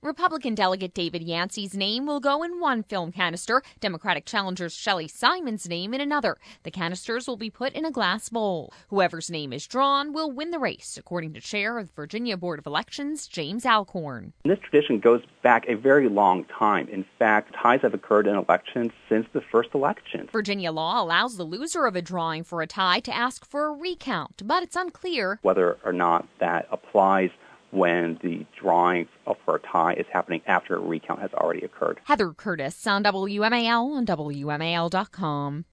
Republican delegate David Yancey's name will go in one film canister, Democratic challenger Shelley Simon's name in another. The canisters will be put in a glass bowl. Whoever's name is drawn will win the race, according to Chair of the Virginia Board of Elections, James Alcorn. This tradition goes back a very long time. In fact, ties have occurred in elections since the first election. Virginia law allows the loser of a drawing for a tie to ask for a recount, but it's unclear whether or not that applies when the drawing for a tie is happening after a recount has already occurred. Heather Curtis on WMAL and WMAL.com.